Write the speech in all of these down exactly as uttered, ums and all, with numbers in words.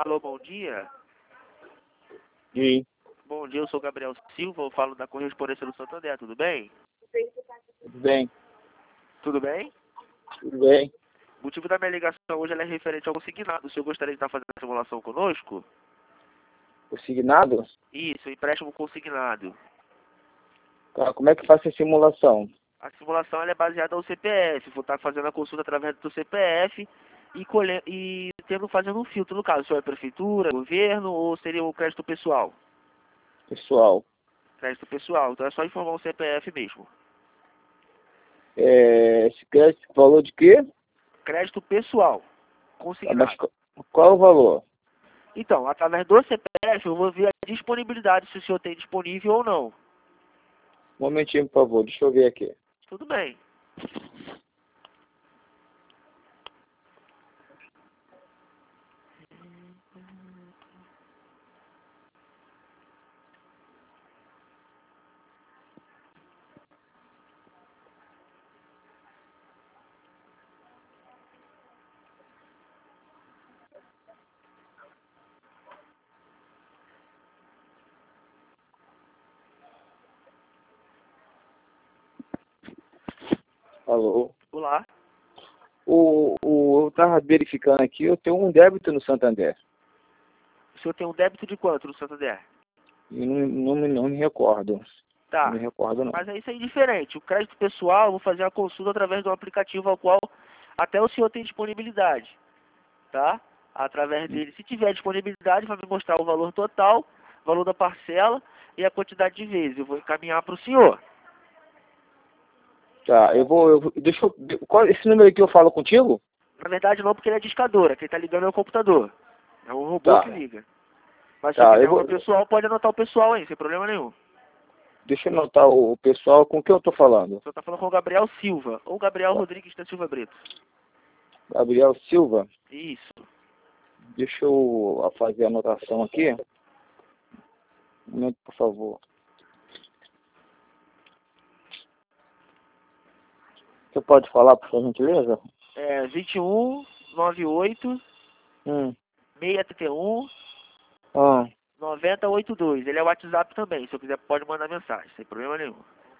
Alô, bom dia. Sim. Bom dia, eu sou Gabriel Silva, eu falo da Correspondência do Santander, tudo bem? Tudo bem? Tudo bem? Tudo bem. O motivo da minha ligação hoje ela é referente ao consignado. O senhor gostaria de estar fazendo a simulação conosco? Consignado? Isso, empréstimo consignado. Tá, como é que faz essa simulação? A simulação ela é baseada no C P F. Vou estar fazendo a consulta através do C P F e, colhe... e tendo, fazendo um filtro, no caso, se é a prefeitura, governo ou seria o crédito pessoal? Pessoal. Crédito pessoal, então é só informar o C P F mesmo. É, esse crédito falou de quê? Crédito pessoal, Ah, consignado. mas qual qual é o valor? Então, através do C P F eu vou ver a disponibilidade, se o senhor tem disponível ou não. Um momentinho, por favor. Deixa eu ver aqui. Tudo bem. Alô? Olá. O, o, eu estava verificando aqui, eu tenho um débito no Santander. O senhor tem um débito de quanto no Santander? E não, não, me- não me recordo. Não Tá. me recordo, não. Mas é isso aí diferente. O crédito pessoal, eu vou fazer a consulta através de um aplicativo ao qual até o senhor tem disponibilidade. Tá? Através dele. Se tiver disponibilidade, vai me mostrar o valor total, valor da parcela e a quantidade de vezes. Eu vou encaminhar para o senhor. Tá, eu vou... Eu, vou- deixa eu... Qual, esse número aqui eu falo contigo? Na verdade não, porque ele é discadora. Quem está ligando é o computador. É um robô Tá. que liga. Mas se Tá, você eu quiser o vou... meu pessoal, pode anotar o pessoal aí, sem problema nenhum. Deixa eu anotar o, o pessoal com quem eu tô falando. O senhor está falando com o Gabriel Silva, ou Gabriel Tá. Rodrigues da Silva Brito. Gabriel Silva. Isso. Deixa eu fazer a anotação aqui. Um momento, por favor. Você pode falar, por sua gentileza? É vinte e um, noventa e oito, Hum. seiscentos e trinta e um, Ah, noventa e oitenta e dois. Ele é o WhatsApp também. Se eu quiser, pode mandar mensagem, sem problema nenhum.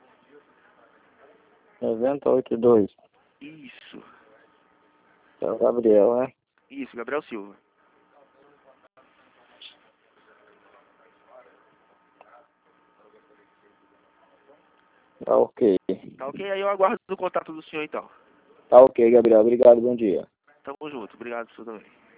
noventa e oito e dois. Isso. É o Gabriel, né? Isso, Gabriel Silva. Tá ok. Tá ok? Aí eu aguardo o contato do senhor então. Tá ok, Gabriel. Obrigado, bom dia. Tamo junto. Obrigado, senhor também.